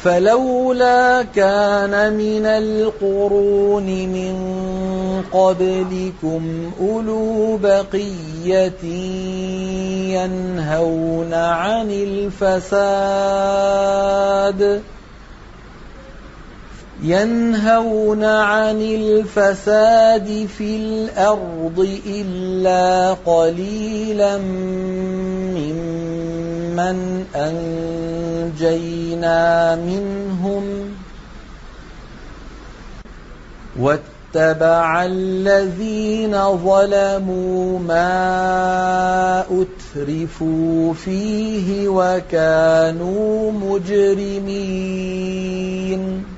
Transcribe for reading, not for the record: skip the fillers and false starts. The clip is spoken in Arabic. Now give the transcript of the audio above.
فلولا كان من القرون من قبلكم أولو بقية ينهون عن الفساد في الأرض إلا قليلا ممن أنجينا منهم واتبع الذين ظلموا ما أترفوا فيه وكانوا مجرمين.